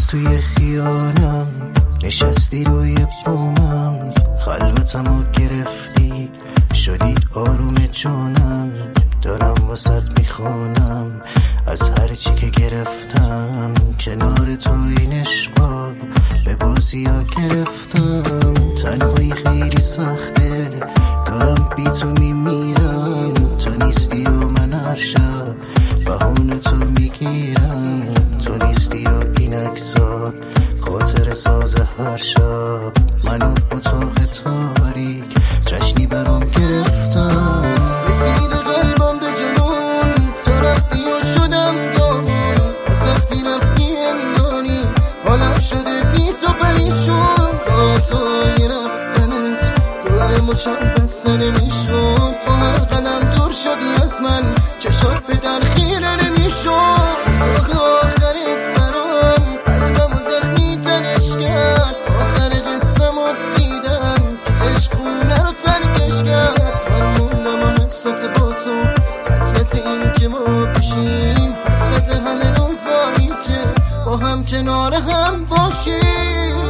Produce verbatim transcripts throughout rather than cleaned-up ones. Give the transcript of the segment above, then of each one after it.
توی خیانم، نشستی روی بومم، خلوتمو گرفتی شدی آروم جونم. دارم واسط میخونم از هر چی که گرفتم، کنار تو این عشقا به بازی ها گرفتم. تنهایی خیلی سخته، دارم بی تو میمیرم، تو نیستی و من هر شب بهونه تو میگیرم. تو نیستی و این عکسات خاطر ساز هر شب، منو اتاق تاریک جشنی برام گرفتم. رسید قلبم به جنون، تو رفتی و شدم داغون، از وقتی رفتی اندانی حالم شده بی تو پریشون. ساعتای رفتنت تو هر مچم بسته نمیشون، با هر قدم دور شدی از من، چشات به در خیره نمیشون. نگاه آخرت برام قلبم و زخمی تنش کرد، آخر قصه مو دیدم که عشقونه رو ترکش کرد. من موندم و حست با تو، حست این که ما بشیم، حست همه روزایی که با هم کنار هم باشیم.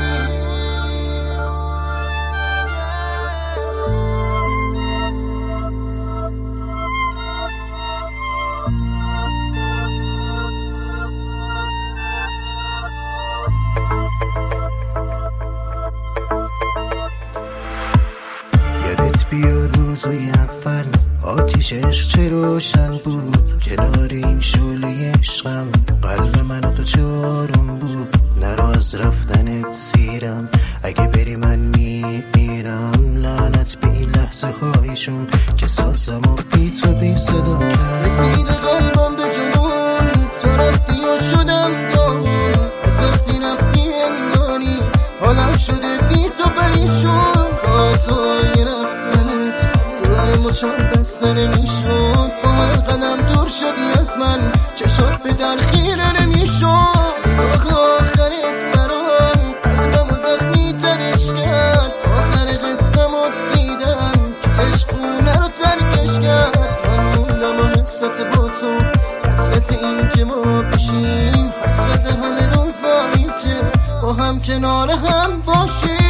یادت بیا روزای اول آتیش عشق چه روشن بود، کنار این شعله عشقم قلب من و تو چه آروم بود. نرو از رفتنت سیرم، اگه بری من میمیرم. لعنت به این لحظه هایشون که سازم و بی تو بی صدا کرد. رسید قلبم به جنون، تو رفتی و شدم داغون، از وقتی رفتی اندانی حالم شده بی تو پریشون. ساعتای رفتنت تو هر مچم بسته نمیشون، با هر قدم دور شدی از من، چشات به در خیره نمیشون. نگاه آخرت برام قلبم و زخمی تنش کرد، آخر قصه مو دیدم که عشقونه رو ترکش کرد. من موندم و حست با تو، حست این که ما بشیم، حست همه روزایی که با هم کنار هم باشیم.